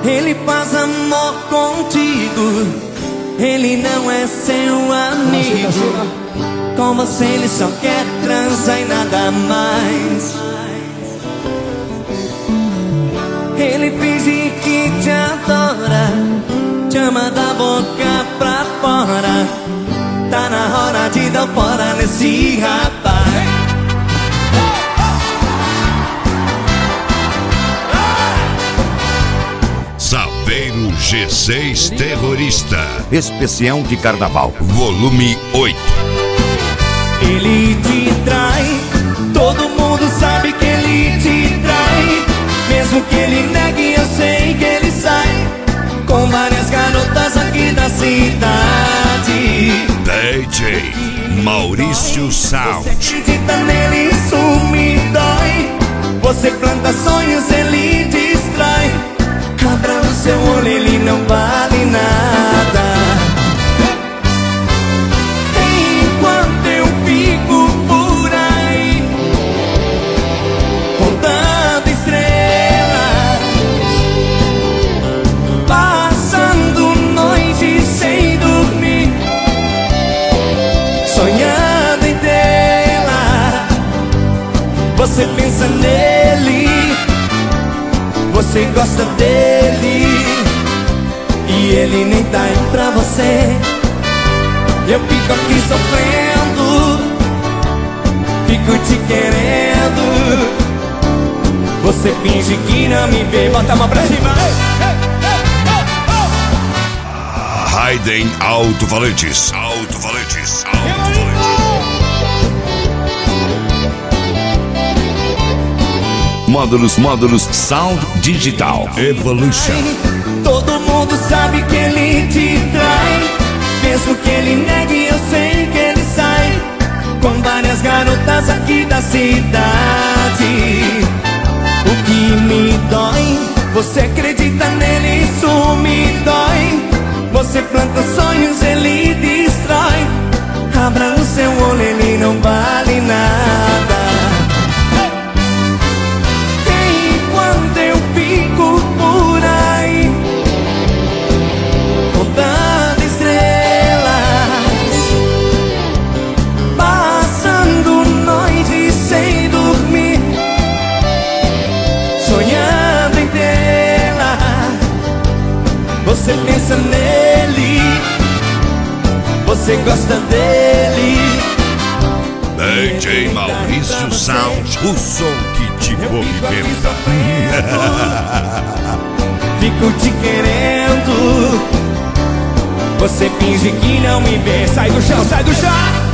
Ele faz amor contigo, ele não é seu amigo. Com você ele só quer transar e nada mais. Ele finge que te adora, te ama da boca pra fora. Tá na hora de dar fora nesse rapaz. Saveiro G6 Terrorista, especial de carnaval, volume 8. Ele te trai, todo mundo sabe que ele te trai. Mesmo que ele negue, eu sei que ele sai com várias garotas aqui da cidade. DJ Maurício Sound. Você acredita nele, isso me dói. Você planta sonhos, ele destrói. Cabra no seu olho, ele não vale nada. Enquanto eu fico por aí contando estrelas, passando noites sem dormir, sonhando em tê-la. Você pensa nele, você gosta dele, e ele nem tá aí pra você. Eu fico aqui sofrendo, fico te querendo. Você finge que não me vê, bota a mão pra cima. Raiden Alto-Falantes. Alto-Falantes. Módulos Sound Digital Evolution. Todo mundo sabe que ele te trai. Mesmo que ele negue, eu sei que ele sai com várias garotas aqui da cidade. O que me dói, você acredita nele, isso me dói. Você planta sonhos, ele destrói. Abra o seu olho, ele não vale nada. Enquanto eu fico por aí contando estrelas, passando noites sem dormir, sonhando em tê-la. Você pensa nele, você gosta dele. DJ Maurício Sound, o som que te movimenta. Fico te querendo, você finge que não me vê. Sai do chão, sai do chão.